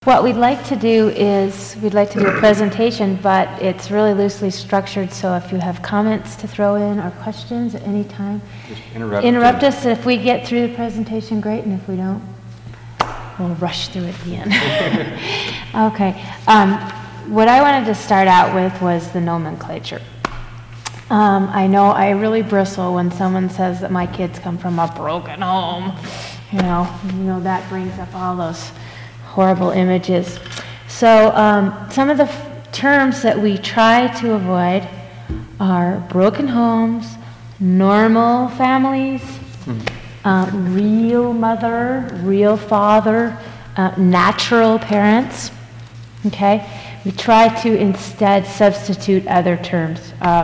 What we'd like to do is, we'd like to do a presentation, but it's really loosely structured, so if you have comments to throw in or questions at any time, Just interrupt us. If we get through the presentation, great, and if we don't, we'll rush through it at the end. Okay. What I wanted to start out with was the nomenclature. I know I really bristle when someone says that my kids come from a broken home. You know that brings up all those horrible images. So some of the terms that we try to avoid are broken homes, normal families, real mother, real father, natural parents. Okay? We try to instead substitute other terms.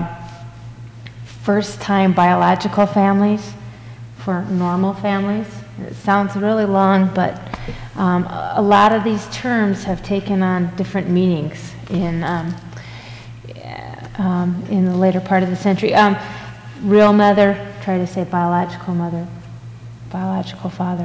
First-time biological families for normal families. It sounds really long, but a lot of these terms have taken on different meanings in the later part of the century. Real mother, try to say biological mother, biological father.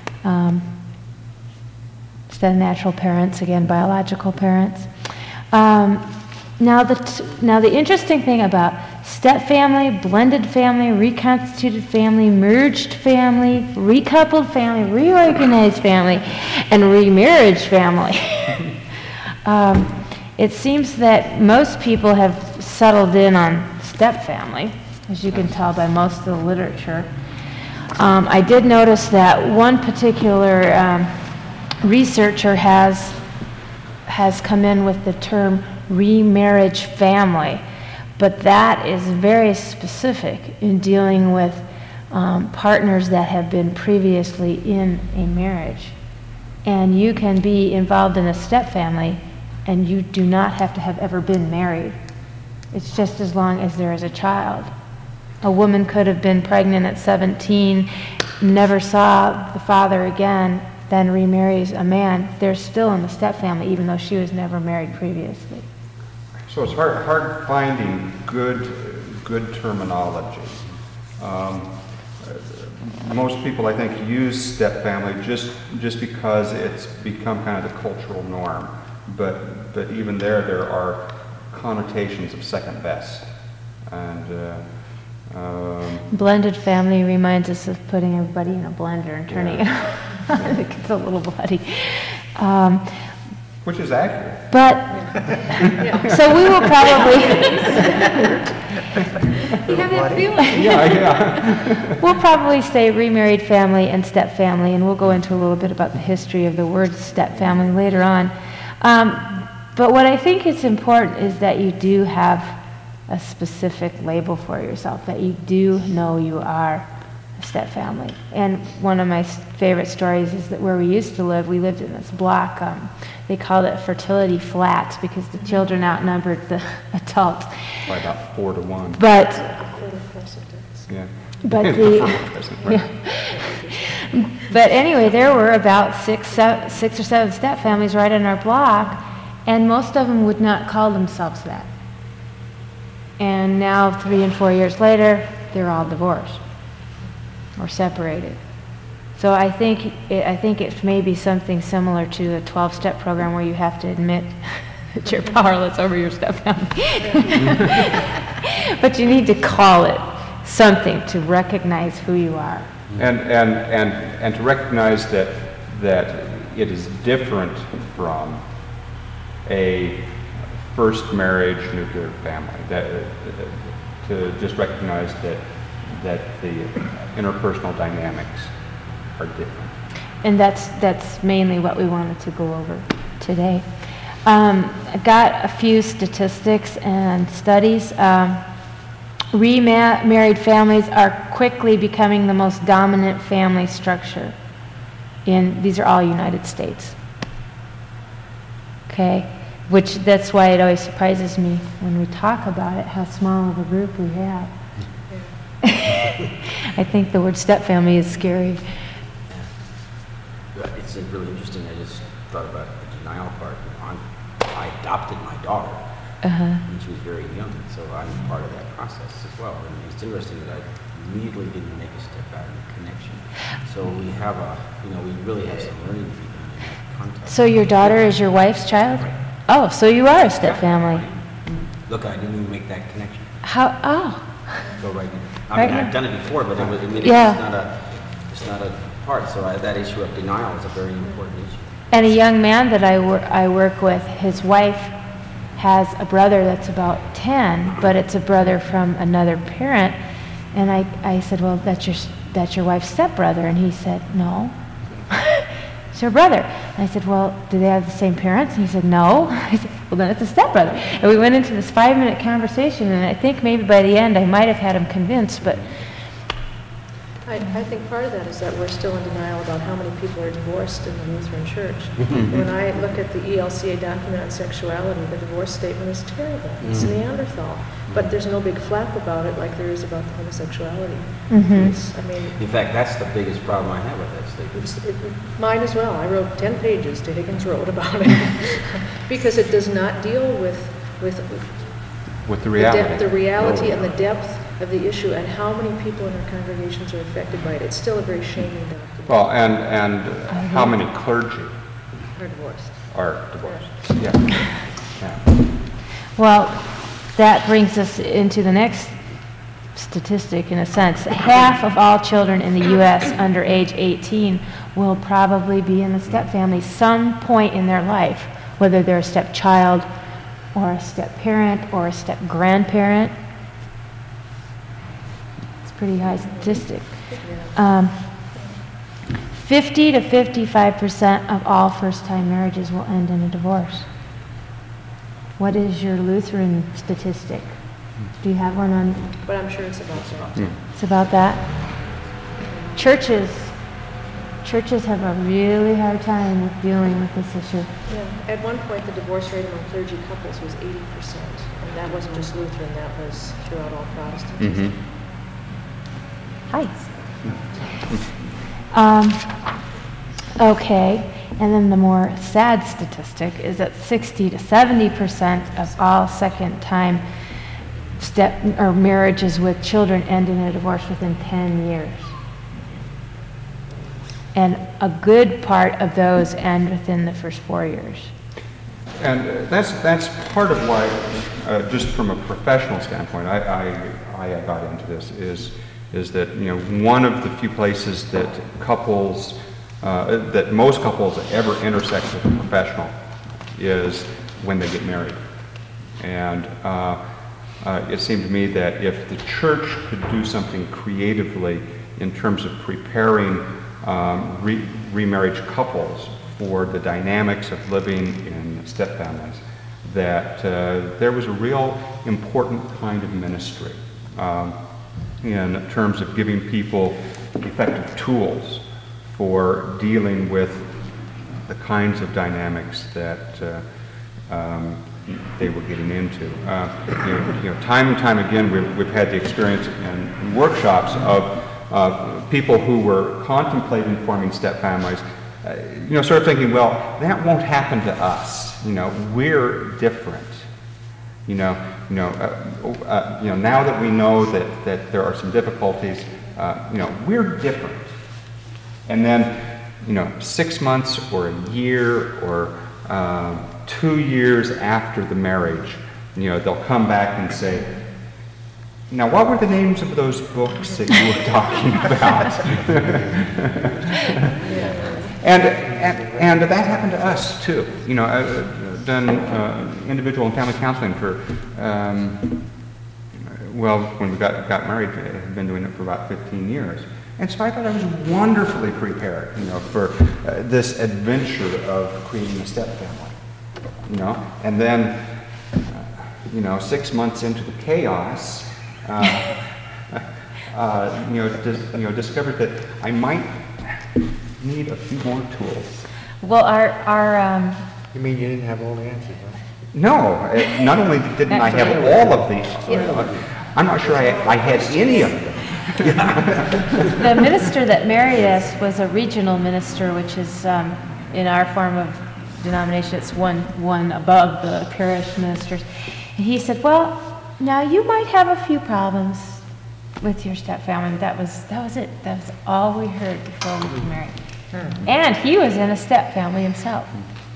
Instead of natural parents, again, biological parents. Now the interesting thing about step-family, blended family, reconstituted family, merged family, recoupled family, reorganized family, and remarriage family. It seems that most people have settled in on step-family, as you can tell by most of the literature. I did notice that one particular researcher has come in with the term remarriage family, but that is very specific in dealing with partners that have been previously in a marriage. And you can be involved in a step family and you do not have to have ever been married. It's just as long as there is a child. A woman could have been pregnant at 17, never saw the father again, then remarries a man. They're still in the step family even though she was never married previously. So it's hard finding good terminology. Most people, I think, use step family just because it's become kind of the cultural norm. But even there are connotations of second best. And blended family reminds us of putting everybody in a blender and turning it. It gets a little bloody. Which is accurate. But, so we will probably, we'll probably say remarried family and step family, and we'll go into a little bit about the history of the word step family later on. But what I think is important is that you do have a specific label for yourself, that you do know you are a step family. And one of my favorite stories is that where we used to live, we lived in this block. They called it fertility flats because the children outnumbered the adults. By about 4 to 1. But yeah. But anyway, there were about six or seven step families right in our block, and most of them would not call themselves that. And now, 3 and 4 years later, they're all divorced or separated. So I think it may be something similar to a 12-step program where you have to admit that you're powerless over your stepfamily. But you need to call it something to recognize who you are. And to recognize that it is different from a first marriage nuclear family. To just recognize that the interpersonal dynamics are different. And that's mainly what we wanted to go over today. I got a few statistics and studies. Remarried families are quickly becoming the most dominant family structure these are all United States. Okay? That's why it always surprises me when we talk about it, how small of a group we have. I think the word step family is scary. It's really interesting. I just thought about the denial part. I adopted my daughter when she was very young, so I'm part of that process as well. And it's interesting that I immediately didn't make a step out in connection. So we have we really have some learning to be done in that context. So your daughter is your wife's child? Oh, so you are a step family. Look, I didn't even make that connection. How, oh, Go right in. Right I've in. done it before, but Yeah. it's not a part. So that issue of denial is a very important issue. and a young man that I work with, his wife has a brother that's about 10, but it's a brother from another parent. And I said, well, that's your wife's stepbrother. And he said, no, it's her brother. And I said, well, do they have the same parents? And he said, no. I said, well, then it's a stepbrother. And we went into this 5-minute conversation, and I think maybe by the end I might have had him convinced, but I think part of that is that we're still in denial about how many people are divorced in the Lutheran Church. When I look at the ELCA document on sexuality, the divorce statement is terrible. It's Neanderthal. But there's no big flap about it like there is about the homosexuality. I mean, In fact, that's the biggest problem I have with that statement. mine as well. I wrote 10 pages to Higgins Road about it because it does not deal with With the reality. the reality and the depth of the issue and how many people in our congregations are affected by it. It's still a very shaming document. Well, and how many clergy Are divorced. are divorced? Yeah. well, that brings us into the next statistic in a sense. Half of all children in the U.S. under age 18 will probably be in a step family some point in their life, whether they're a stepchild or a step parent or a step grandparent. It's a pretty high statistic. 50 to 55% of all first-time marriages will end in a divorce. What is your Lutheran statistic? Do you have one on? But I'm sure it's about that. It's about that. Churches have a really hard time with dealing with this issue. Yeah. At one point, the divorce rate among clergy couples was 80%. And that wasn't just Lutheran, that was throughout all Protestantism. Okay, and then the more sad statistic is that 60 to 70% of all second-time step or marriages with children end in a divorce within 10 years. And a good part of those end within the first 4 years. And that's part of why, just from a professional standpoint, I got into this is that, you know, one of the few places that couples, that most couples ever intersect with a professional is when they get married. And it seemed to me that if the church could do something creatively in terms of preparing remarriage couples for the dynamics of living in step families, that there was a real important kind of ministry in terms of giving people effective tools for dealing with the kinds of dynamics that they were getting into. You know, time and time again, we've had the experience in workshops of people who were contemplating forming step families, you know, sort of thinking, well, that won't happen to us. You know, we're different. You know, now that we know that there are some difficulties, you know, we're different. And then, you know, 6 months or a year or 2 years after the marriage, you know, they'll come back and say, now, what were the names of those books that you were talking about? and that happened to us too. You know, I've done individual and family counseling for, well, when we got married, I had been doing it for about 15 years. And so I thought I was wonderfully prepared, you know, for this adventure of creating a step family. You know, and then, you know, 6 months into the chaos, discovered that I might need a few more tools. Well, You mean you didn't have all the answers, huh? No, not only didn't I have all of these, I'm not sure I had any of them. the minister that married us was a regional minister, which is in our form of denomination, it's one above the parish ministers. And he said, well, now you might have a few problems with your stepfamily. That was it. That was all we heard before we were married. And he was in a step family himself.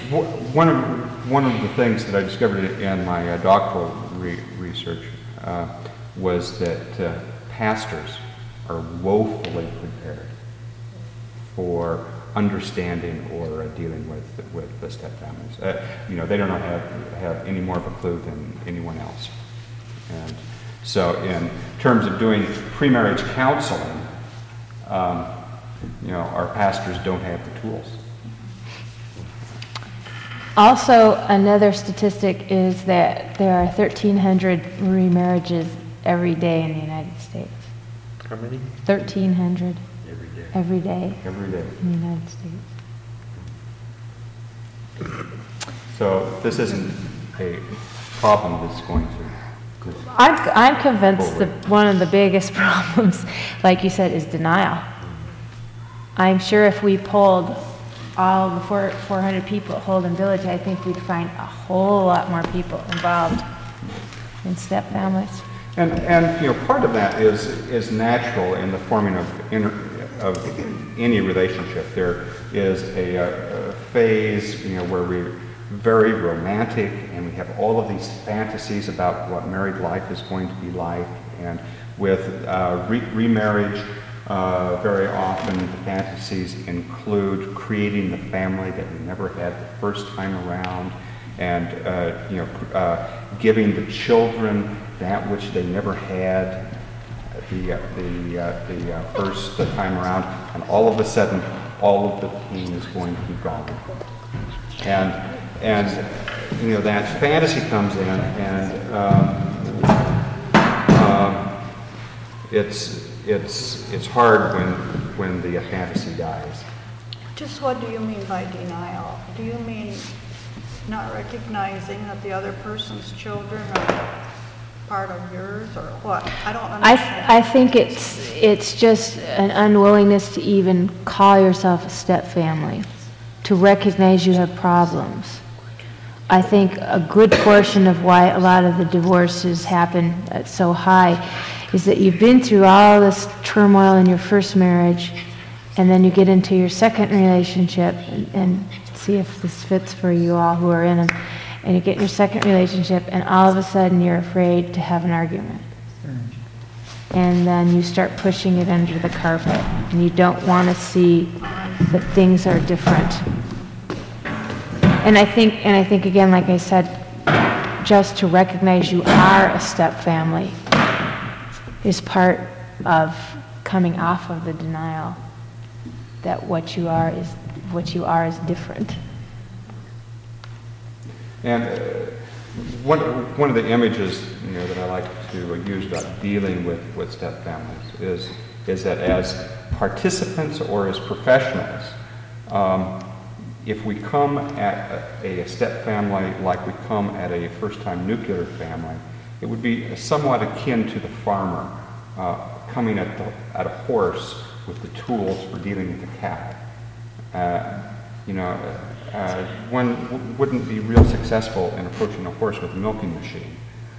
One of the things that I discovered in my doctoral research was that pastors are woefully prepared for understanding or dealing with the step families. You know, they don't have any more of a clue than anyone else. And so in terms of doing pre-marriage counseling, you know, our pastors don't have the tools. Also, another statistic is that there are 1,300 remarriages every day in the United States. How many? 1,300 Every day. every day Every day. in the United States. So this isn't a problem that's going to... I'm convinced that one of the biggest problems, like you said, is denial. I'm sure if we polled all the 400 people at Holden Village, I think we'd find a whole lot more people involved in step families. And you know, part of that is natural in the forming of any relationship. There is a phase, you know, where we're very romantic and we have all of these fantasies about what married life is going to be like. And with remarriage, very often the fantasies include creating the family that we never had the first time around, and you know, giving the children that which they never had the first time around, and all of a sudden, all of the pain is going to be gone. And you know, that fantasy comes in, and it's hard when the fantasy dies. Just what do you mean by denial? Do you mean not recognizing that the other person's children are part of yours, or what? I don't understand. I think it's just an unwillingness to even call yourself a step family, to recognize you have problems. I think a good portion of why a lot of the divorces happen so high is that you've been through all this turmoil in your first marriage, and then you get into your second relationship, and see if this fits for you all who are in them, and you get in your second relationship, and all of a sudden you're afraid to have an argument. And then you start pushing it under the carpet, and you don't want to see that things are different. And I think again, like I said, just to recognize you are a step family is part of coming off of the denial that what you are is different. And one of the images, you know, that I like to use about dealing with step families is that as participants or as professionals, if we come at a step family like we come at a first-time nuclear family, it would be somewhat akin to the farmer coming at a horse with the tools for dealing with the cattle. You know, one wouldn't be real successful in approaching a horse with a milking machine.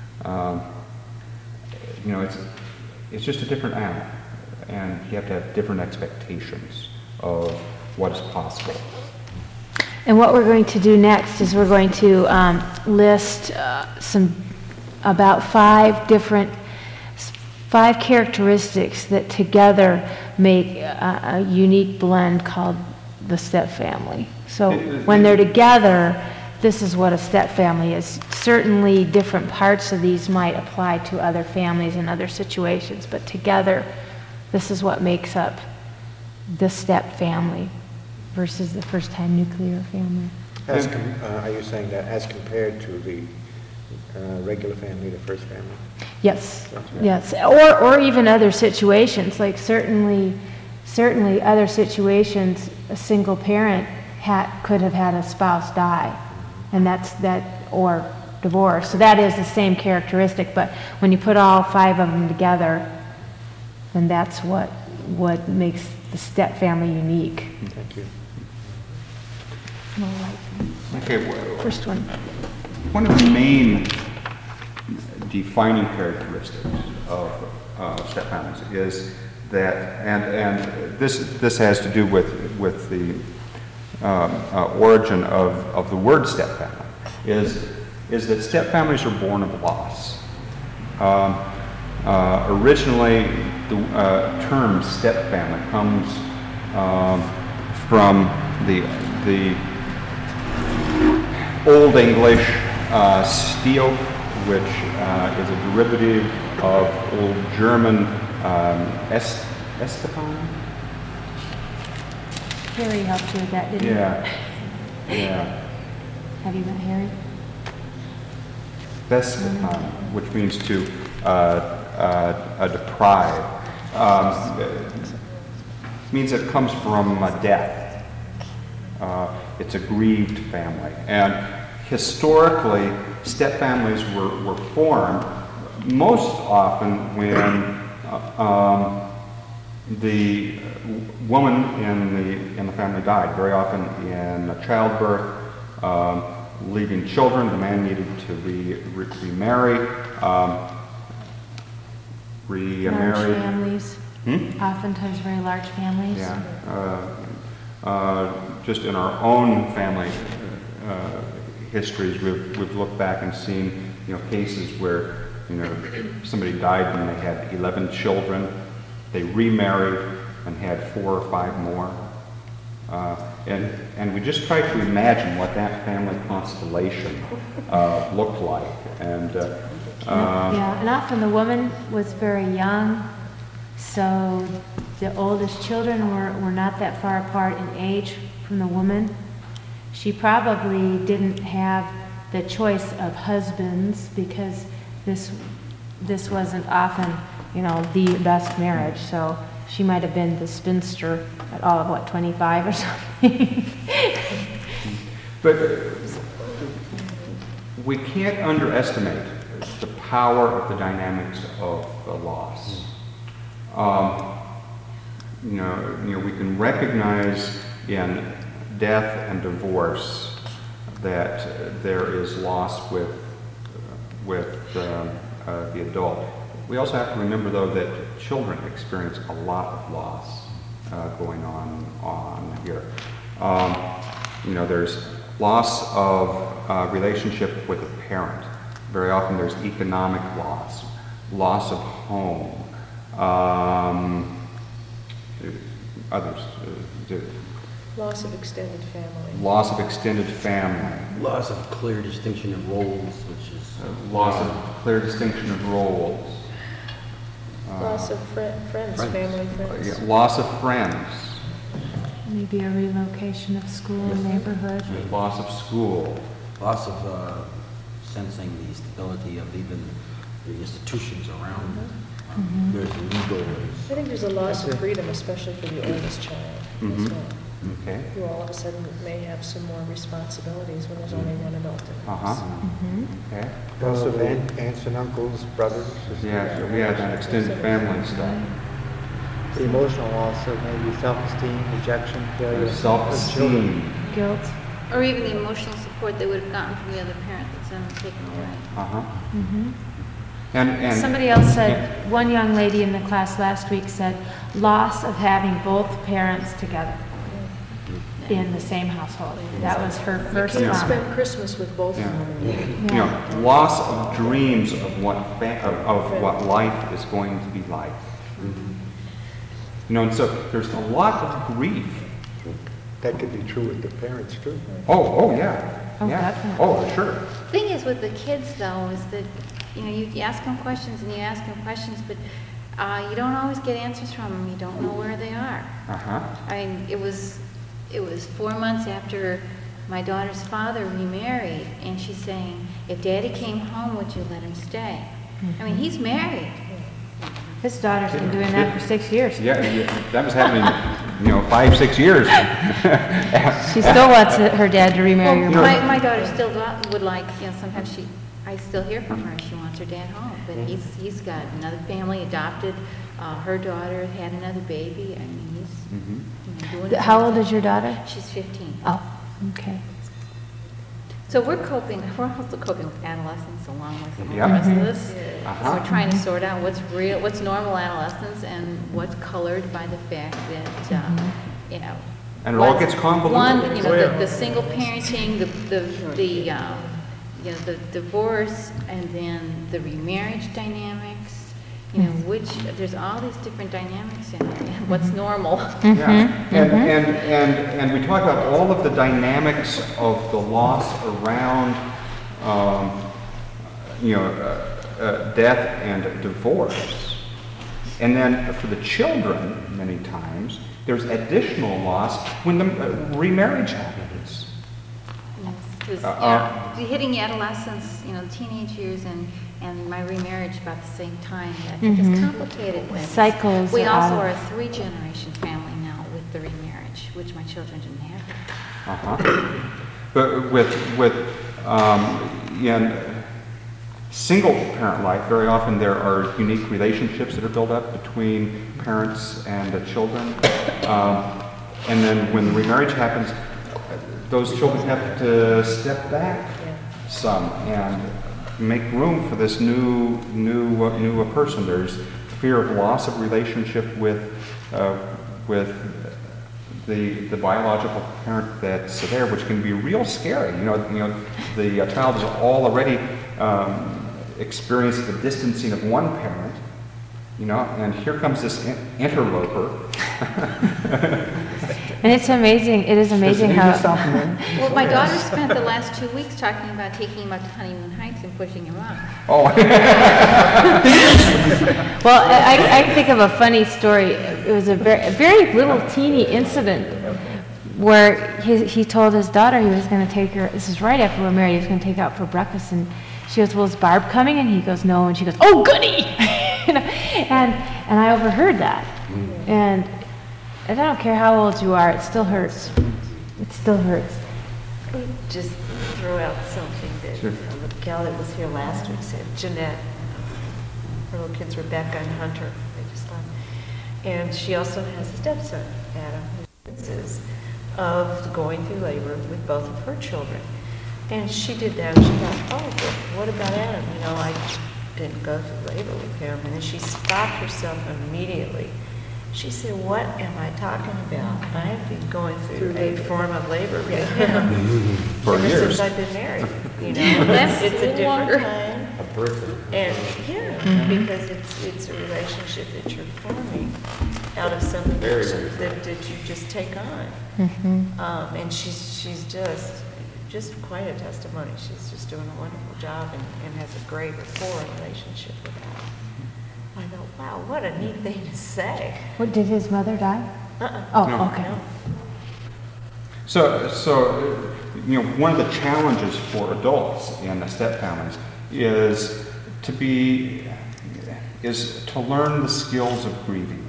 You know, it's just a different animal, and you have to have different expectations of what is possible. And what we're going to do next is we're going to list about five characteristics that together make a unique blend called the step family. So when they're together, this is what a step family is. Certainly different parts of these might apply to other families and other situations, but together, this is what makes up the step family versus the first-time nuclear family. Are you saying that as compared to the regular family, the first family? Yes, yes, or even other situations, like certainly other situations, a single parent could have had a spouse die, and or divorce. So that is the same characteristic, but when you put all five of them together, then that's what makes the step family unique. Thank you. Okay, well, First one. one of the main defining characteristics of step families is that, and this has to do with origin of the word stepfamily is that stepfamilies are born of loss. Originally, the term stepfamily comes from the Old English "steo," which is a derivative of Old German "Estefan." Harry helped you with that, didn't he? Yeah. Have you met Harry? Estefan, which means to deprive. Means it comes from death. It's a grieved family. And historically, stepfamilies were formed most often when the woman in the family died, very often in childbirth, leaving children. The man needed to remarry. Large families. Oftentimes very large families. Yeah. Just in our own family histories, we've looked back and seen, cases where, somebody died and they had 11 children. They remarried and had 4 or 5 more. And we just try to imagine what that family constellation looked like. And yeah, and often the woman was very young, so the oldest children were not that far apart in age from the woman. She probably didn't have the choice of husbands because this wasn't often, the best marriage. So she might have been the spinster at all of 25 or something. But we can't underestimate the power of the dynamics of the loss. We can recognize in death and divorce that there is loss with the adult. We also have to remember, though, that children experience a lot of loss going on here. There's loss of relationship with a parent. Very often there's economic loss of home. Others. Loss of extended family. Loss of extended family. Loss of clear distinction of roles, which is Loss of clear distinction of roles. Loss of friends, family friends. Yeah, loss of friends. Maybe a relocation of school, neighborhood. Loss of school. loss of sensing the stability of even the institutions around them. There's legal I think there's a loss of freedom, especially for the oldest child as well. Okay. Who all of a sudden may have some more responsibilities when there's only one adult in the house. Okay. Loss of aunts and uncles, brothers, sisters. Yeah, so we had that extended family stuff. The emotional loss of maybe self-esteem, rejection, failure. Self-esteem. Guilt. Or even the emotional support they would have gotten from the other parent that's then taken away. And Somebody else said, one young lady in the class last week said, loss of having both parents together in the same household. That was her first You can't comment. spend Christmas with both of them. loss of dreams of what life is going to be like. And so there's a lot of grief. That could be true with the parents too. Oh yeah. Oh, yeah. definitely. Oh, sure. Thing is with the kids though, is that, you ask them questions and you ask them questions, but you don't always get answers from them. You don't know where they are. I mean, it was 4 months after my daughter's father remarried, and she's saying, if Daddy came home, would you let him stay? I mean, he's married. His daughter's been doing that for 6 years. Yeah, that was happening, 5-6 years. She still wants her dad to remarry her Well, mom. my daughter still would like, sometimes I still hear from her, she wants her dad home, but he's got another family, adopted, her daughter had another baby, I mean, he's doing it. How old is your daughter? She's 15. Oh, okay. So we're also coping with adolescence along with some of the Yep. rest of this. So we're trying to sort out what's real, what's normal adolescence and what's colored by the fact that, And it all gets convoluted. One, you know, the single parenting, you know, the divorce, and then the remarriage dynamics, you know, there's all these different dynamics in there, and what's normal. Yeah, and we talk about all of the dynamics of the loss around, death and divorce. And then for the children, many times, there's additional loss when the remarriage happens. Because hitting adolescence, you know, teenage years, and my remarriage about the same time, I think is complicated. Cycles. We also are a 3-generation family now with the remarriage, which my children didn't have. But in single parent life, very often there are unique relationships that are built up between parents and the children. And then when the remarriage happens, those children have to step back some and make room for this new person. There's fear of loss of relationship with the biological parent that's there, which can be real scary. You know, the child has already experienced the distancing of one parent, you know, and here comes this interloper. And it's amazing. It is amazing how. Well, my daughter spent the last 2 weeks talking about taking him up to Honeymoon Heights and pushing him off. Oh. Well, I think of a funny story. It was a very little teeny incident where he told his daughter he was going to take her. This is right after we were married. He was going to take her out for breakfast, and she goes, "Well, is Barb coming?" And he goes, "No." And she goes, "Oh, goody!" You know, and I overheard that, and I don't care how old you are, it still hurts. It still hurts. Just throw out something that the gal that was here last week said, Jeanette, her little kids, Rebecca and Hunter, they just left. And she also has a stepson, Adam, who of going through labor with both of her children. And she did that, and she thought, oh, but what about Adam? You know, I didn't go through labor with him. And then she stopped herself immediately. She said, what am I talking about? I have been going through a form of labor with him For ever years. since I've been married. You know, it's a different kind. A person. And because it's a relationship that you're forming out of something that you just take on. And she's just quite a testimony. She's just doing a wonderful job and has a great rapport and relationship with Adam. I thought, wow, what a neat thing to say. What, did his mother die? No. Okay. No. So, you know, one of the challenges for adults in step families is to learn the skills of grieving,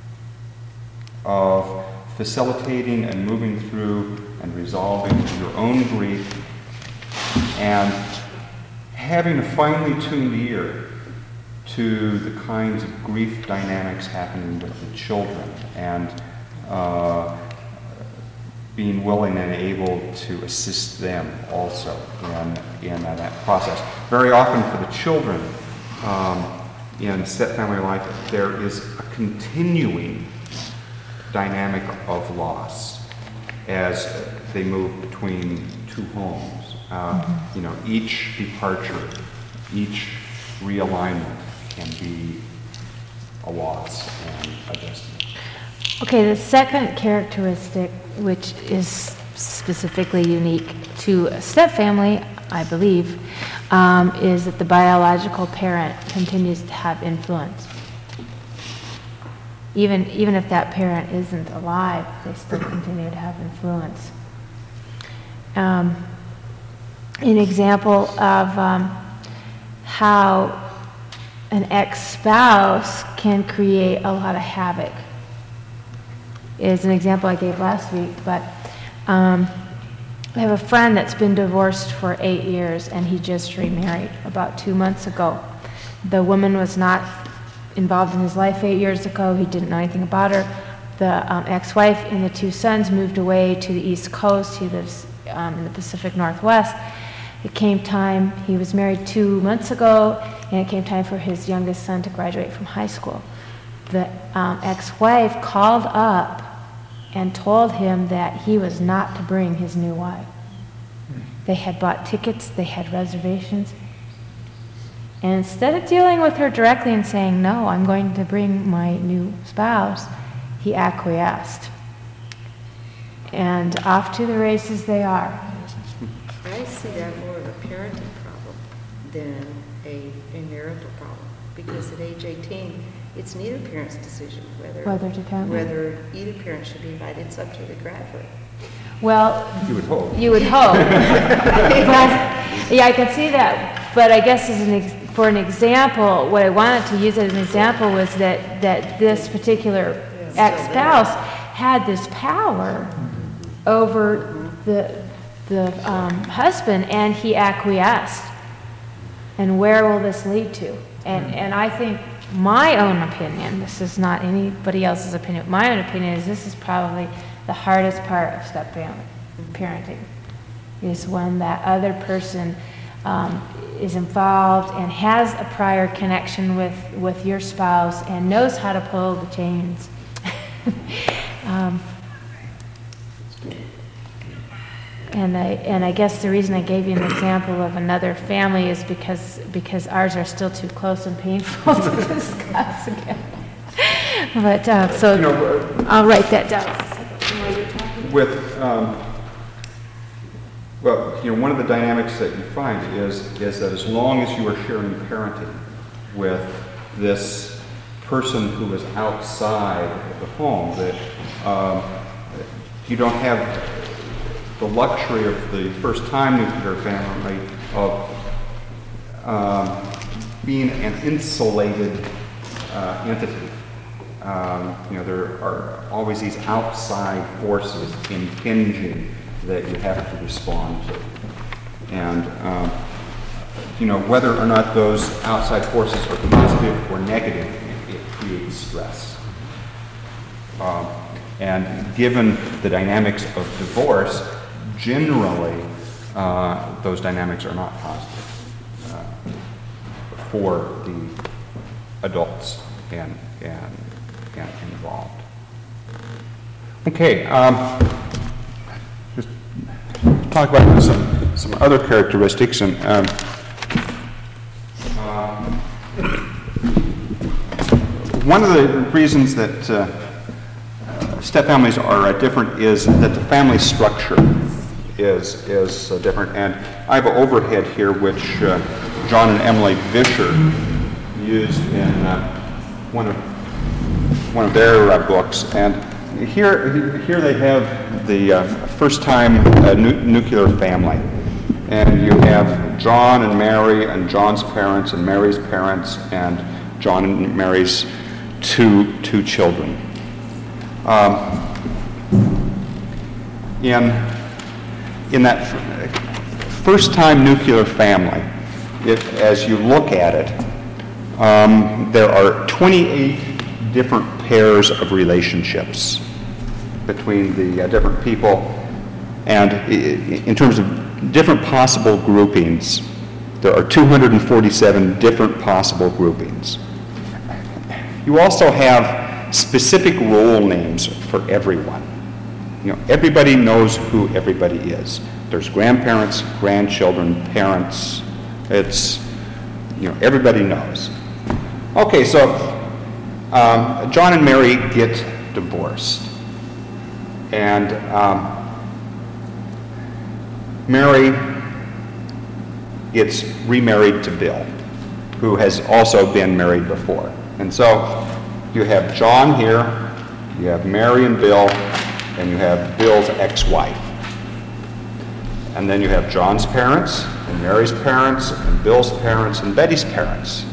of facilitating and moving through and resolving your own grief, and having a finely tuned ear to the kinds of grief dynamics happening with the children, and being willing and able to assist them also in that process. Very often for the children in step family life, there is a continuing dynamic of loss as they move between two homes. You know, each departure, each realignment can be a loss and adjustment. Okay, the second characteristic, which is specifically unique to a step family, I believe, is that the biological parent continues to have influence. Even if that parent isn't alive, they still continue to have influence. An example of how an ex-spouse can create a lot of havoc is an example I gave last week, but I have a friend that's been divorced for 8 years, and he just remarried about 2 months ago. The woman was not involved in his life 8 years ago. He didn't know anything about her. The ex-wife and the 2 sons moved away to the East Coast. He lives in the Pacific Northwest. It came time, he was married 2 months ago, and it came time for his youngest son to graduate from high school. The ex-wife called up and told him that he was not to bring his new wife. They had bought tickets, they had reservations. And instead of dealing with her directly and saying, no, I'm going to bring my new spouse, he acquiesced. And off to the races they are. I see that more of a parenting problem than a marital problem, because at age 18, it's neither parent's decision Whether to come. whether either parent should be invited. It's up to the graduate. Well, You would hope. you would hope. But, yeah, I can see that. But I guess for an example, what I wanted to use as an example was that this particular ex-spouse had this power over the husband, and he acquiesced. And where will this lead to? And I think my own opinion, this is not anybody else's opinion, my own opinion is this is probably the hardest part of step-family parenting, is when that other person is involved and has a prior connection with your spouse and knows how to pull the chains. And I guess the reason I gave you an example of another family is because ours are still too close and painful to discuss again. But I'll write that down. With, one of the dynamics that you find is that as long as you are sharing parenting with this person who is outside the home, that you don't have the luxury of the first-time nuclear family of being an insulated entity. There are always these outside forces impinging that you have to respond to. And, whether or not those outside forces are positive or negative, it creates stress. And given the dynamics of divorce, generally, those dynamics are not positive for the adults and involved. Okay, just talk about some other characteristics. And one of the reasons that step families are different is that the family structure is different. And I have an overhead here which John and Emily Vischer used in one of their books. And here they have the first-time nuclear family. And you have John and Mary and John's parents and Mary's parents and John and Mary's two children. In that first-time nuclear family, as you look at it, there are 28 different pairs of relationships between the different people, and in terms of different possible groupings, there are 247 different possible groupings. You also have specific role names for everyone. Everybody knows who everybody is. There's grandparents, grandchildren, parents. It's, everybody knows. Okay, so John and Mary get divorced. And Mary gets remarried to Bill, who has also been married before. And so you have John here, you have Mary and Bill, and you have Bill's ex-wife. And then you have John's parents, and Mary's parents, and Bill's parents, and Betty's parents.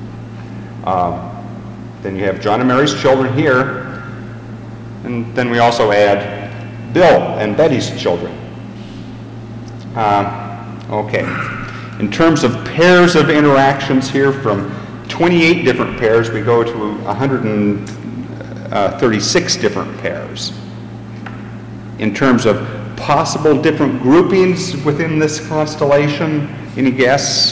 Then you have John and Mary's children here, and then we also add Bill and Betty's children. Okay. In terms of pairs of interactions here, from 28 different pairs, we go to 136 different pairs. In terms of possible different groupings within this constellation, any guess?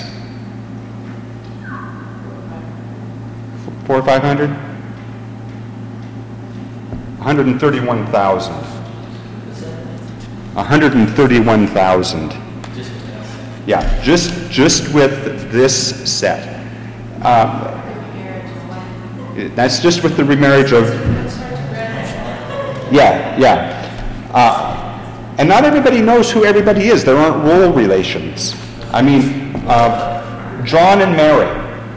400 or 500? 131,000. 131,000. Yeah, just with this set. That's just with the remarriage of... Yeah. And not everybody knows who everybody is. There aren't role relations. I mean, John and Mary.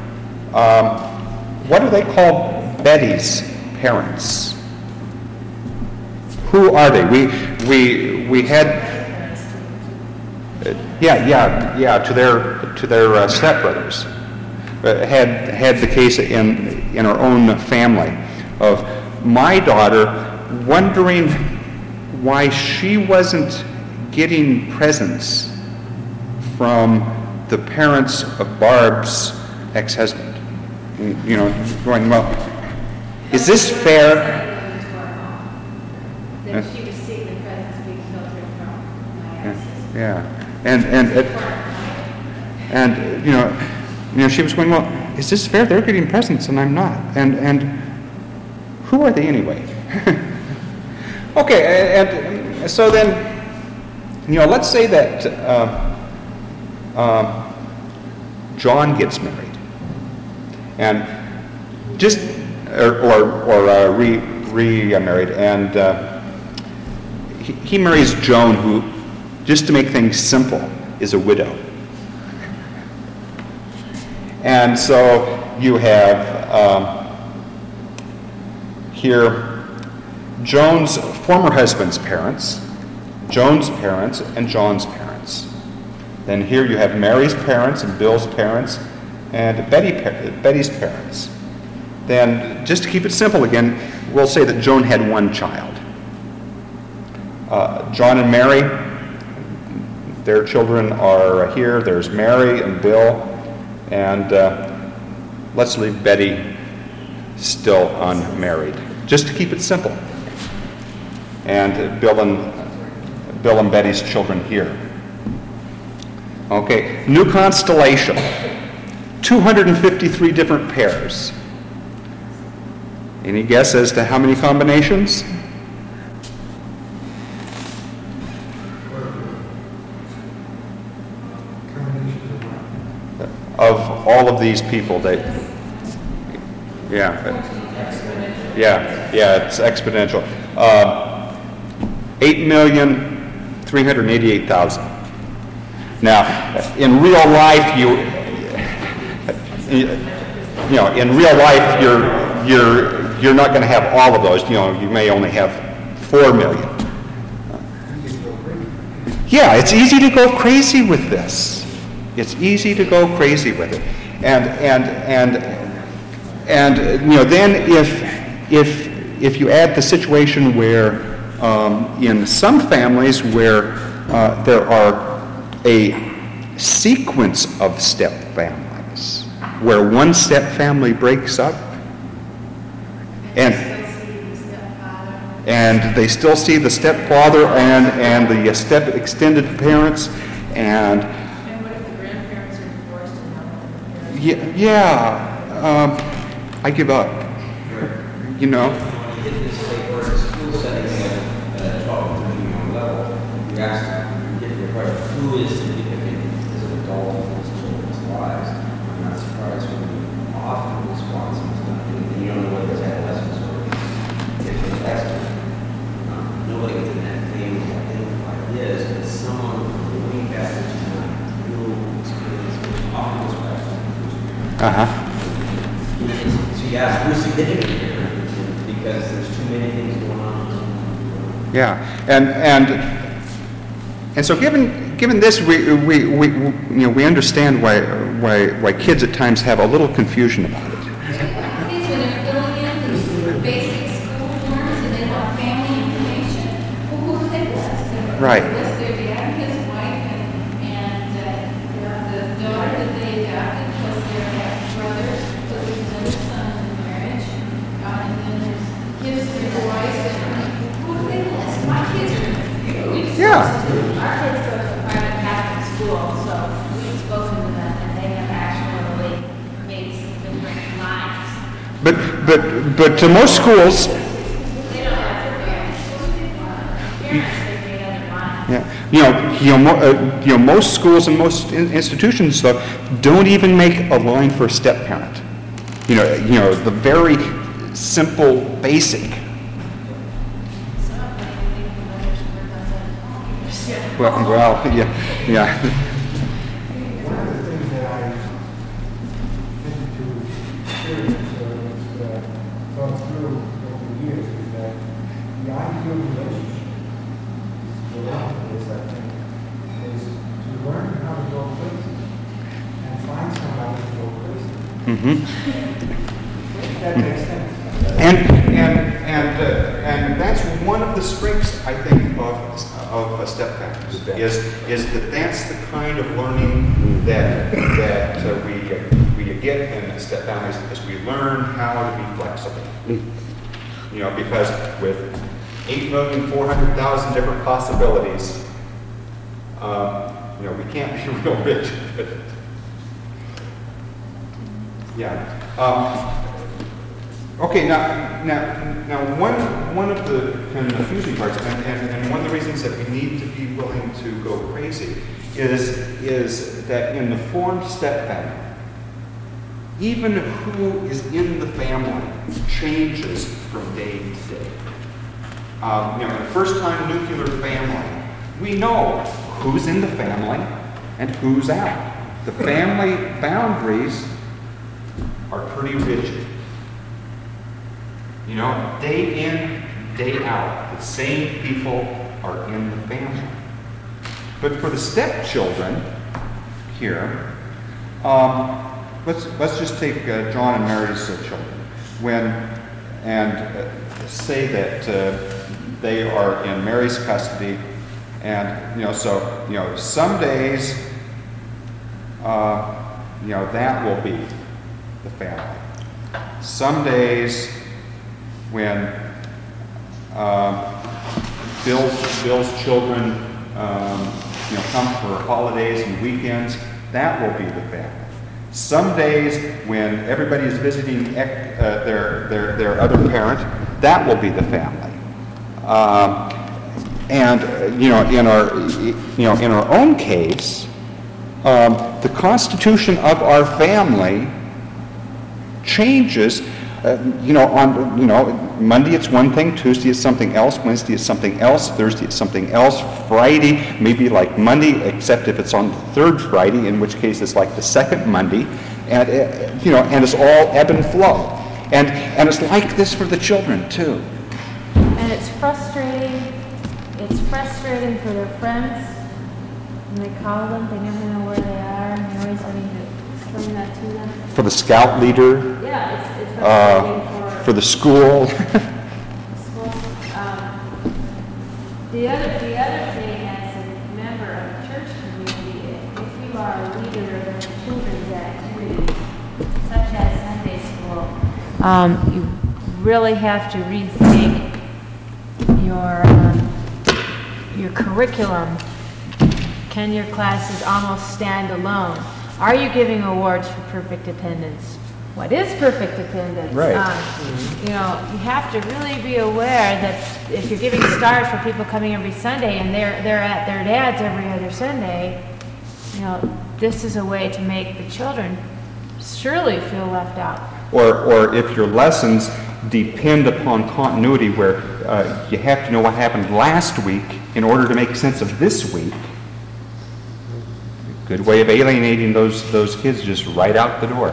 What do they call Betty's parents? Who are they? We had... to their stepbrothers. Had the case in our own family of my daughter wondering why she wasn't getting presents from the parents of Barb's ex-husband. You know, going, well, is this fair? That she received the presents being filtered from my ex-husband. Yeah. And you know, she was going, well, is this fair? They're getting presents and I'm not. And who are they anyway? Okay, and so then, you know, let's say that John gets married, and just remarried, and he marries Joan, who, just to make things simple, is a widow. And so you have here Joan's former husband's parents, Joan's parents, and John's parents. Then here you have Mary's parents and Bill's parents and Betty's parents. Then, just to keep it simple again, we'll say that Joan had one child. John and Mary, their children are here. There's Mary and Bill. And let's leave Betty still unmarried, just to keep it simple. And Bill and Betty's children here. Okay, new constellation, 253 different pairs. Any guess as to how many combinations? Of all of these people, it's exponential. 8,388,000. Now, in real life, you're not going to have all of those. You know, you may only have 4 million. Yeah, it's easy to go crazy with this. It's easy to go crazy with it, and you know, then if you add the situation where in some families where there are a sequence of step families where one step family breaks up and they still see the stepfather and the step extended parents and I give up. You know. In this for a school setting at a 12 or 13 level, you ask them, you get your question, who is significant as an adult in those children's lives? I'm not surprised when you often respond to stuff, and you don't know whether it's adolescence or it's expert. Nobody gets in that thing like this, but someone way back which is not real experience, which often is right. So you ask who's significant here, because there's too many things going on. Yeah, and so given this, we understand why kids at times have a little confusion about it. Kids, when they're filling in these basic school forms and they want family information, well, who do they list? Right. They list their dad, his wife, and the daughter that they adopted, plus their brothers, plus there's another son in the marriage, and then there's kids, their wives, and who do they list? My kids are confused. Yeah. Our kids go to a private Catholic school, so we've spoken to them, and they have actually made some different lines. But to most schools, They don't have Most schools and most institutions, though, don't even make a line for a step parent. The very simple, basic. Well, yeah. One of the things that I tend to experience or gone through over the years is that the ideal relationship without this, I think, is to learn how to go crazy and find somebody to go crazy. If that makes sense. And that's one of the strengths, I think, of step families, is that that's the kind of learning that we get in step families, is we learn how to be flexible. Because with 8,400,000 different possibilities, we can't be real rich with it. Yeah. Okay, now one of the kind of confusing parts, and one of the reasons that we need to be willing to go crazy is that in the formed step family, even who is in the family changes from day to day. In a first-time nuclear family, we know who's in the family and who's out. The family boundaries are pretty rigid. Day in, day out, the same people are in the family. But for the stepchildren here, let's just take John and Mary's children. Say that they are in Mary's custody, and some days, that will be the family. Some days, when Bill's children come for holidays and weekends, that will be the family. Some days when everybody is visiting their other parent, that will be the family. In our own case, the constitution of our family changes. Monday it's one thing, Tuesday it's something else, Wednesday it's something else, Thursday it's something else, Friday maybe like Monday, except if it's on the third Friday, in which case it's like the second Monday, and it's all ebb and flow, and it's like this for the children too. And it's frustrating. It's frustrating for their friends when they call them. They never know where they are, and they're always having to explain that to them. For the scout leader. Yeah, it's frustrating for the school. The other thing, as a member of the church community, if you are a leader of children's activities, such as Sunday school, you really have to rethink your curriculum. Can your classes almost stand alone? Are you giving awards for perfect attendance? What is perfect attendance? Right. You have to really be aware that if you're giving stars for people coming every Sunday and they're at their dad's every other Sunday, this is a way to make the children surely feel left out. Or if your lessons depend upon continuity, where you have to know what happened last week in order to make sense of this week. Good way of alienating those kids just right out the door.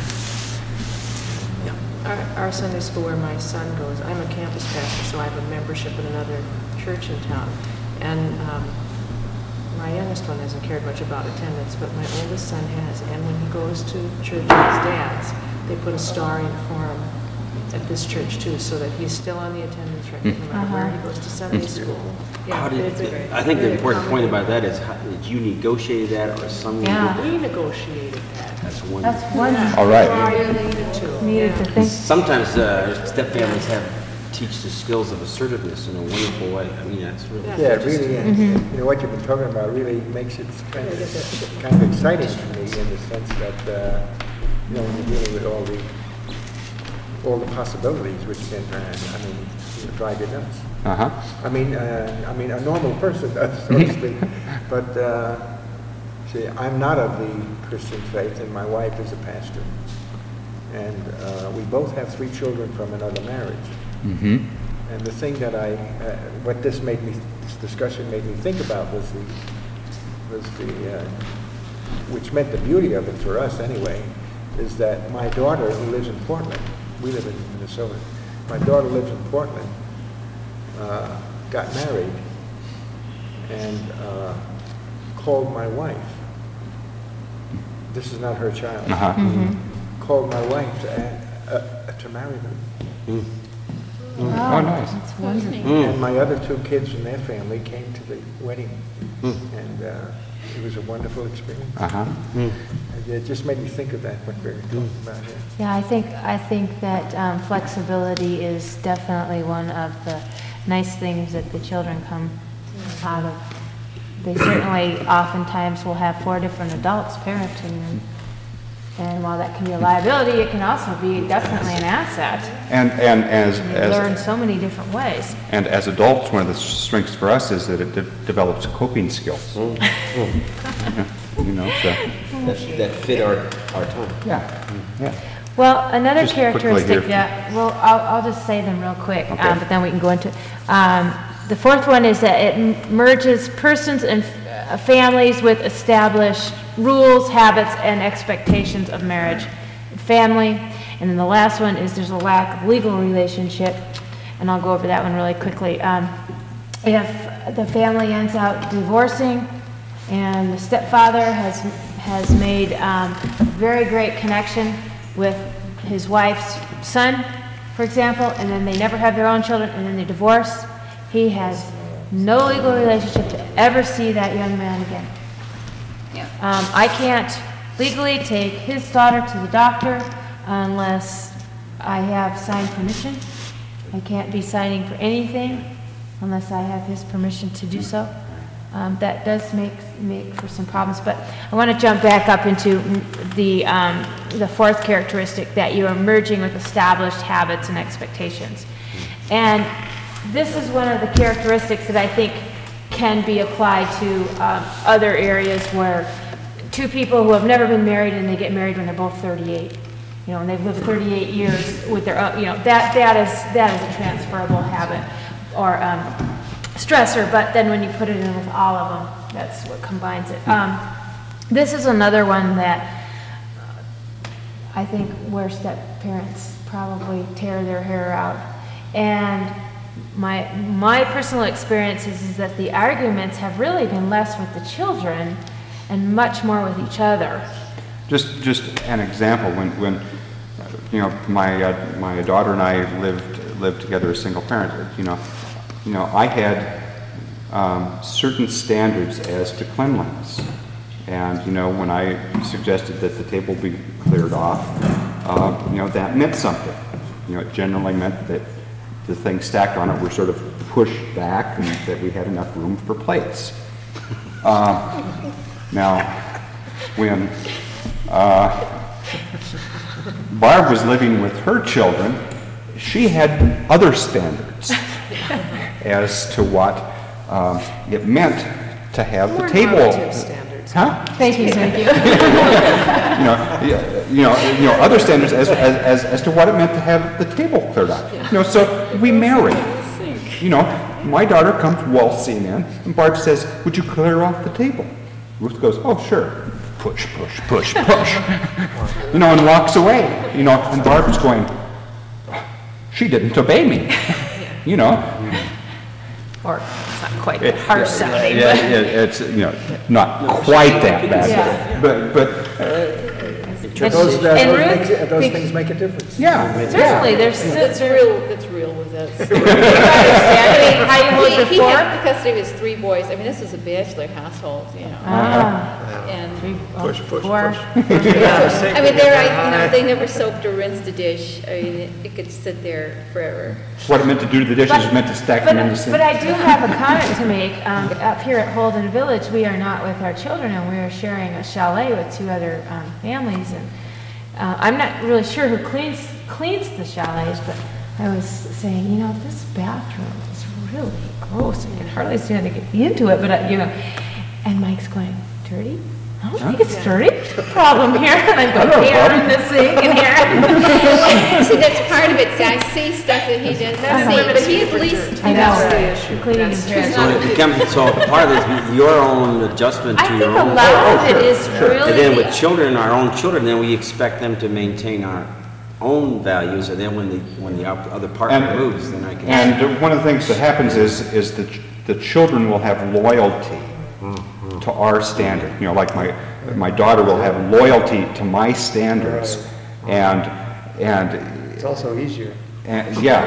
Our Sunday school where my son goes, I'm a campus pastor, so I have a membership in another church in town. And my youngest one hasn't cared much about attendance, but my oldest son has. And when he goes to church with his dad's, they put a star in for him at this church too, so that he's still on the attendance record no matter where he goes to Sunday school. Yeah, I think the important point about that is, did you negotiate that, or someone? Yeah. we negotiated that. That's one. All right. Needed to think. Sometimes step families teach the skills of assertiveness in a wonderful way. I mean, that's really. Yeah, it really is. What you've been talking about really makes it kind of exciting to me in the sense that, when you're dealing with all the possibilities which can, drive you nuts. I mean, a normal person does, so to speak. But, see, I'm not of the Christian faith, and my wife is a pastor. And we both have 3 children from another marriage. Mm-hmm. And the thing that what this discussion made me think about was which meant the beauty of it for us anyway, is that my daughter, who lives in Portland, we live in Minnesota, my daughter lives in Portland, got married and called my wife. This is not her child. Called my wife to marry them. Wow, Oh, nice. That's wonderful. And my other 2 kids from their family came to the wedding. And it was a wonderful experience. And it just made me think of that, what we were talking about here. Yeah, I think that flexibility is definitely one of the nice things that the children come out of. They certainly oftentimes will have 4 different adults parenting them. And while that can be a liability, it can also be definitely an asset. And You learn so many different ways. And as adults, one of the strengths for us is that it develops coping skills. You know, so. That fit our time. Yeah. Well, another Just quickly characteristic here. that, well, I'll just say them real quick, Okay. but then we can go into, the 4th one is that it merges persons and families with established rules, habits, and expectations of marriage and family. And then the last one is there's a lack of legal relationship, and I'll go over that one really quickly. If the family ends up divorcing and the stepfather has made a very great connection with his wife's son, for example, and then they never have their own children, and then they divorce, he has no legal relationship to ever see that young man again. I can't legally take his daughter to the doctor unless I have signed permission. I can't be signing for anything unless I have his permission to do so. That does make for some problems, but I want to jump back up into the 4th characteristic, that you are merging with established habits and expectations. And this is one of the characteristics that I think can be applied to other areas where 2 people who have never been married and they get married when they're both 38, and they've lived 38 years with their own, that is a transferable habit or stressor, but then when you put it in with all of them, that's what combines it. This is another one that I think where step-parents probably tear their hair out. And my personal experience is that the arguments have really been less with the children and much more with each other. Just an example, when my daughter and I lived together as single parents, I had certain standards as to cleanliness. And, when I suggested that the table be cleared off, that meant something. It generally meant that the things stacked on it were sort of pushed back and that we had enough room for plates. Now, when Barb was living with her children, she had other standards as to what it meant to have the table. Normative standards. Huh? Thank you. Other standards as to what it meant to have the table cleared out. So we married. My daughter comes waltzing in, and Barb says, "Would you clear off the table?" Ruth goes, "Oh, sure." Push, push, push, push. And walks away. And Barb's going, "She didn't obey me." Or it's not quite that harsh sounding, Yeah, but it's not quite that bad, Yeah. but Those things make a difference. certainly there's It's real with us. how you hold your He fork. had custody of his 3 boys. I mean, this was a bachelor household, And, Push, push, Four. push. I mean, they never soaped or rinsed a dish. I mean, it could sit there forever. what it meant to do to the dishes is meant to stack them in the sink. But I do have a comment to make. Up here at Holden Village, we are not with our children, and we are sharing a chalet with 2 other families. And I'm not really sure who cleans the chalets, but I was saying, this bathroom is really gross. I can hardly stand to get into it, but, and Mike's going, dirty? I don't think it's dirty. What's the problem here? And I'm going, here in the sink and here. See, that's part of it. See, I see stuff that he does not see, but he at least. I know, cleaning his hair. So it becomes, so part of it is your own adjustment to I your think a own. lot of it is really. And then with children, our own children, then we expect them to maintain our own values, and then when the other partner And- moves, then I can. And one of the things that happens is that the children will have loyalty to our standard. Like my daughter will have loyalty to my standards, and It's also easier. yeah.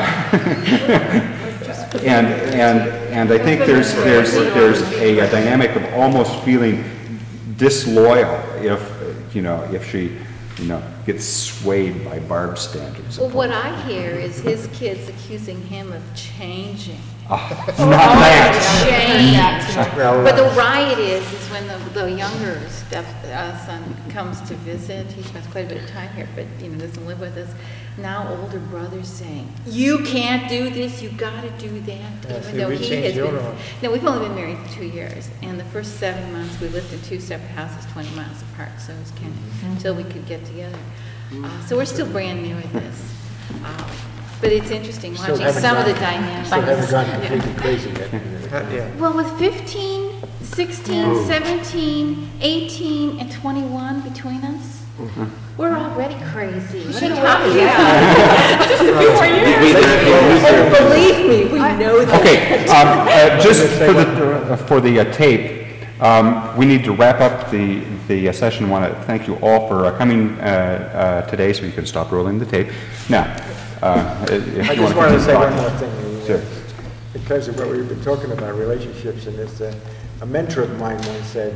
and I think there's a dynamic of almost feeling disloyal if she gets swayed by Barb's standards. Well, what I hear is his kids accusing him of changing. Not that. Change. Well, But the riot is when the younger son comes to visit. He spends quite a bit of time here, but doesn't live with us. Now older brother's saying, "You can't do this. You got to do that." Yeah, Even see, though we he changed has your been. own. No, we've only been married 2 years, and the first 7 months we lived in 2 separate houses, 20 miles apart. So it was kind of until we could get together. So we're still brand new at this. But it's interesting Still watching haven't some of the gone- dynamics. Still haven't gone Yeah. completely crazy yet. Yeah. Well, with 15, 16, 17, 18, and 21 between us, we're already crazy. What are you talking about? Just a few more years. Believe me, we know that. Okay, just for the tape, we need to wrap up the session. I want to thank you all for coming today, so you can stop rolling the tape. Now, if I you just want wanted to say one talking. more thing. Sure. Because of what we've been talking about, relationships and this, a mentor of mine once said,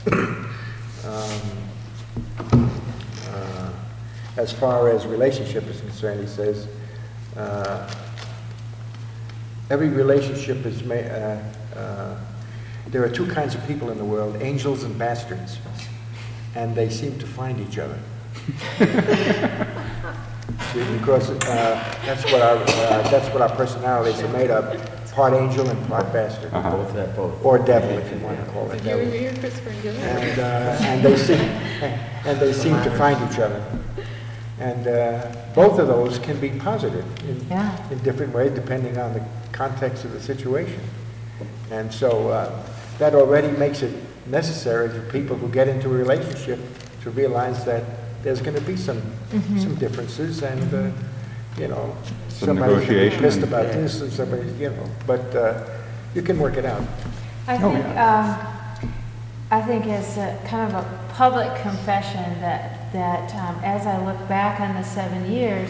as far as relationship is concerned, he says, every relationship is made, there are two kinds of people in the world, angels and bastards, and they seem to find each other. Because that's what our personalities are made of, part angel and part bastard. Both that, both. Or devil, if you want to call it You devil. revere Christopher and Gillian. And they seem to find each other. And both of those can be positive in different ways, depending on the context of the situation. And so that already makes it necessary for people who get into a relationship to realize that there's going to be some differences, and somebody's going to be negotiation pissed and- about this, and somebody's, but you can work it out. I think it's a kind of a public confession that as I look back on the 7 years,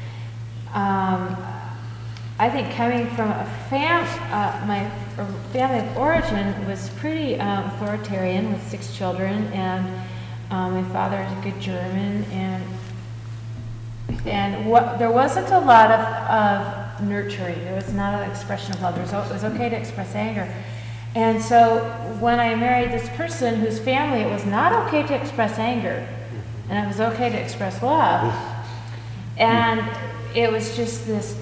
I think coming from my family of origin was pretty authoritarian with 6 children, and my father is a good German, and there wasn't a lot of nurturing. There was not an expression of love. It was okay to express anger. And so when I married this person whose family, it was not okay to express anger, and it was okay to express love. And it was just this,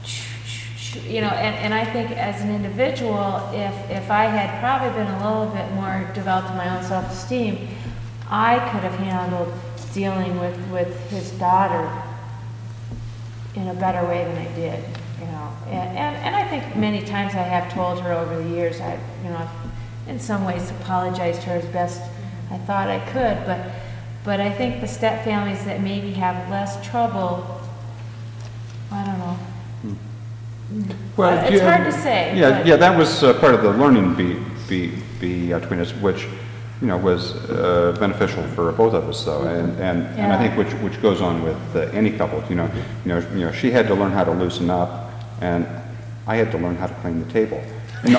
and I think as an individual, if I had probably been a little bit more developed in my own self-esteem, I could have handled dealing with his daughter in a better way than I did. And I think many times I have told her over the years, I've in some ways apologized to her as best I thought I could, but I think the step families that maybe have less trouble, I don't know. Well, It's hard to say. but- Yeah, that was part of the learning between us, which, was beneficial for both of us, though, and I think which goes on with any couple. She had to learn how to loosen up, and I had to learn how to clean the table. No.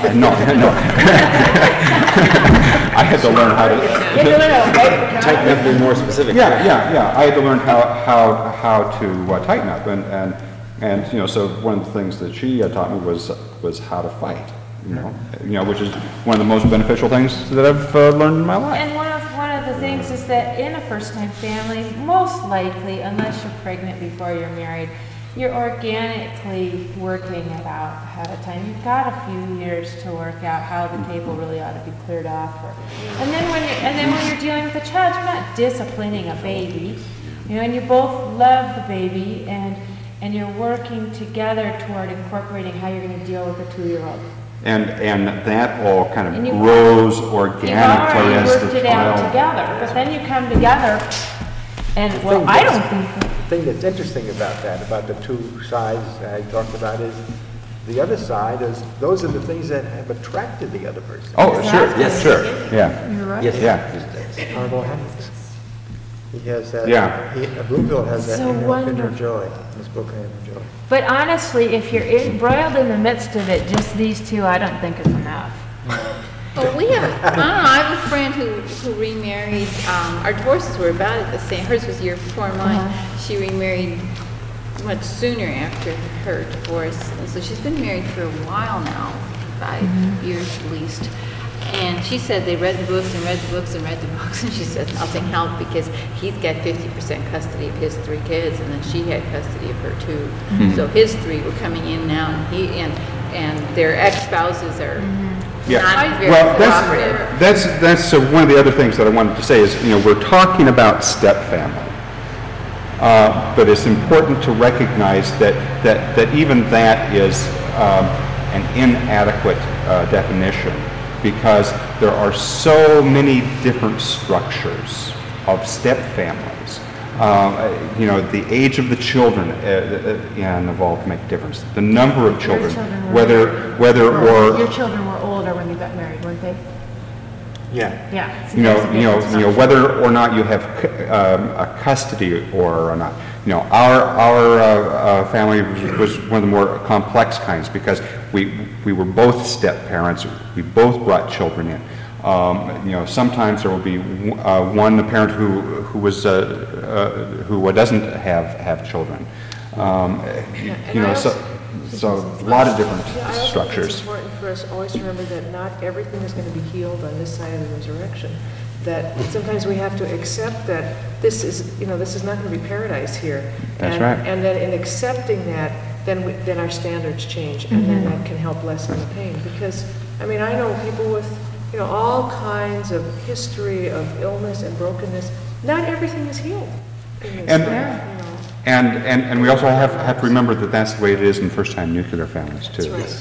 I had to learn how to Tighten up, be more specific. Yeah. I had to learn how to tighten up, and so one of the things that she taught me was how to fight. Which is one of the most beneficial things that I've learned in my life. And one of the things is that in a first-time family, most likely, unless you're pregnant before you're married, you're organically working it out ahead of time. You've got a few years to work out how the table really ought to be cleared off. And then when you're dealing with a child, you're not disciplining a baby. You know, and you both love the baby, and you're working together toward incorporating how you're going to deal with a 2-year-old. And that all kind of And grows You've organically already as worked the it out child. together, but then you come together, and, well, I don't think The thing that's interesting about that, about the two sides I talked about, is the other side is, those are the things that have attracted the other person. Oh, sure, Yes. sure, yeah, you're right. Yes. yeah. Horrible habits. He has that. Yeah. Bloomfield has that So inner wonderful. joy. This book, Inner Joy. But honestly, if you're embroiled in the midst of it, just these two, I don't think is enough. Well, we have, I don't know, I have a friend who remarried, our divorces were about at the same, hers was a year before mine. She remarried much sooner after her divorce, and so she's been married for a while now, 5 years at least. And she said they read the books and read the books and read the books, and she said nothing helped because he's got 50% custody of his 3 kids, and then she had custody of her 2. So his 3 were coming in now, and he and their ex-spouses are Yeah. not very Well, cooperative. that's so one of the other things that I wanted to say is, you know, we're talking about step family. But it's important to recognize that even that is an inadequate definition, because there are so many different structures of step families. You know, the age of the children involved to make a difference. The number of children, whether Your children were older when you got married, weren't they? Yeah. Yeah. you know whether or not you have a custody or not. You know, our family was one of the more complex kinds, because we were both step parents. We both brought children in. You know, sometimes there will be one parent who doesn't have children. You know, so a lot of different Yeah, I also think structures. it's important for us always to remember that not everything is going to be healed on this side of the resurrection. That sometimes we have to accept that this is not going to be paradise here. That's And- right. And then in accepting that, then our standards change, and then that can help lessen the pain. Because, I mean, I know people with, you know, all kinds of history of illness and brokenness. Not everything is healed in this And- life, you know. And we also have to remember that that's the way it is in first-time nuclear families too. That's right.